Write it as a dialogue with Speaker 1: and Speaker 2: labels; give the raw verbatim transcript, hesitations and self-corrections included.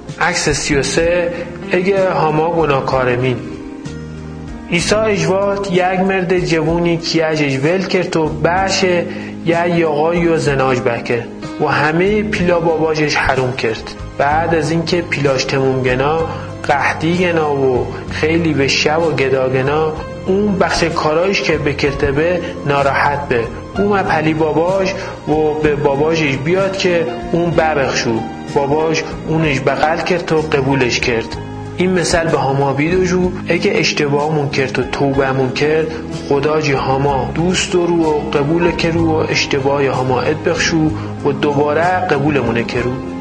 Speaker 1: عکس سی و سه اگه هما گناهکارمین. عیسی اجواد یک مرد جوونی که از ول کرد و باشه یا یاقای و زناج بکر و همه پیلا باباجش حروم کرد. بعد از اینکه پیلاش تموم گنا قحطی گنا و خیلی به شب و گداگنا اون بخش کارایش که بکرده به ناراحت به اون پلی باباش و به باباجش بیاد که اون ببخشو. باباش اونش بغل کرد و قبولش کرد. این مثال به هما بیدوجو اگه اشتباهمون کرد و توبهمون کرد خدا جی هما دوست دارو و قبول کرو و اشتباه هما اد بخشو و دوباره قبولمونه کرو.